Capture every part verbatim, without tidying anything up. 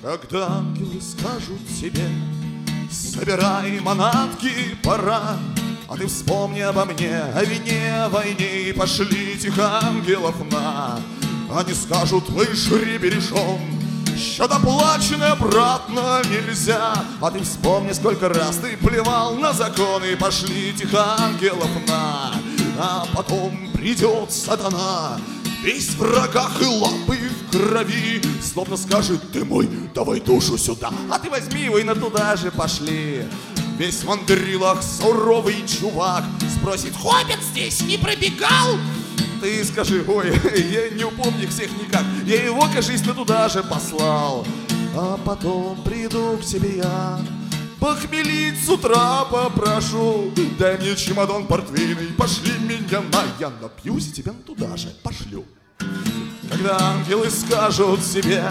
Когда ангелы скажут тебе: собирай манатки, пора, а ты вспомни обо мне, о вине, войне, и пошли этих ангелов на. Они скажут: выжри бережем, счет оплаченный обратно нельзя. А ты вспомни, сколько раз ты плевал на законы, и пошли этих ангелов на. А потом придет сатана, весь в рогах и лапы в крови, словно скажет: ты мой, давай душу сюда. А ты возьми его и на туда же пошли. Весь в мандрилах суровый чувак спросит: хоббит здесь не пробегал? Ты скажи: ой, я не упомню всех никак, я его, кажись, на туда же послал. А потом приду к тебе я, похмелить с утра попрошу. Дай мне чемодан портвейный, пошли меня на. Я напьюсь и тебя туда же пошлю. Когда ангелы скажут себе: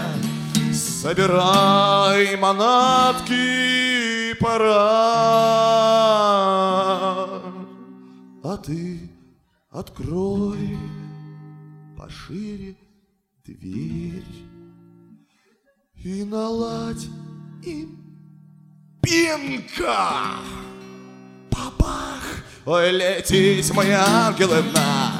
собирай манатки, пора, а ты открой пошире дверь и наладь им пинка. Бабах! Ой, летите, мои ангелы, на!